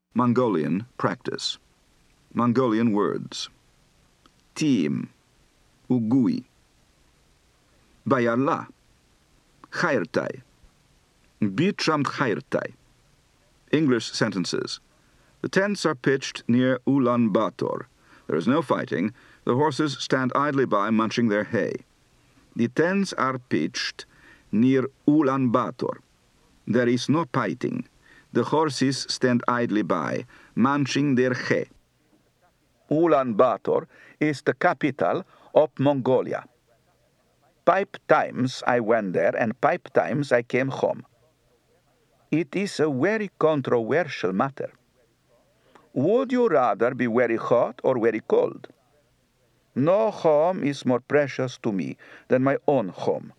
Mongolian practice. Mongolian words. Team. Ugui. Bayallah. Khairtai. Bitramt Khairtai. English sentences. The tents are pitched near Ulaanbaatar. There is no fighting. The horses stand idly by, munching their hay. The tents are pitched near Ulaanbaatar. There is no fighting. The horses stand idly by, munching their hay. Ulaanbaatar is the capital of Mongolia. 5 times I went there, and 5 times I came home. It is a very controversial matter. Would you rather be very hot or very cold? No home is more precious to me than my own home.